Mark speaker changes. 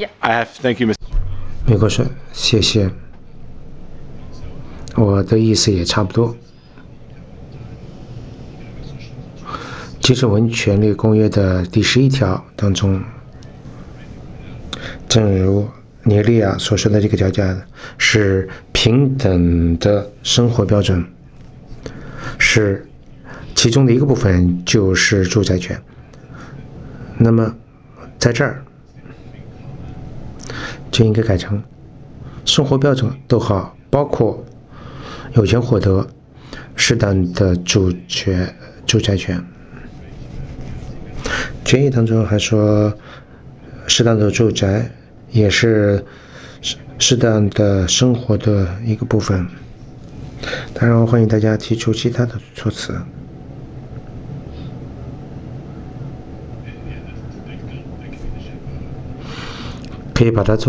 Speaker 1: Thank you, Mr.
Speaker 2: 美国说谢谢，我的意思也差不多。基础权利公约的第11条当中，正如尼利亚所说的，这个条件是平等的生活标准，是其中的一个部分就是住宅权。那么在这儿就应该改成生活标准逗号包括有权获得适当的住宅权。决议当中还说，适当的住宅也是适当的生活的一个部分。当然，我欢迎大家提出其他的措辞，可以把它做